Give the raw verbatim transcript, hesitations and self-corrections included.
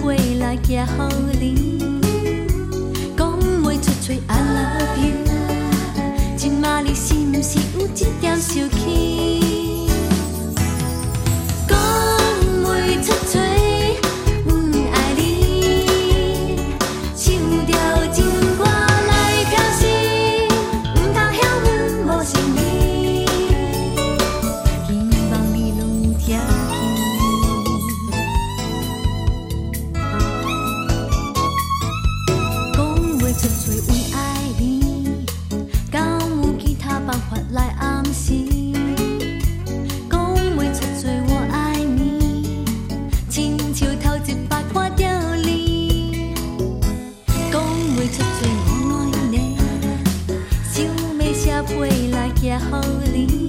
陪来行予你，讲袂出嘴 I love you， 今仔日是毋是有一点生气？讲袂出嘴。 来暗示，讲袂出嘴我爱你，亲像头一摆看到你。讲袂出嘴我爱你，想要写批来寄予你。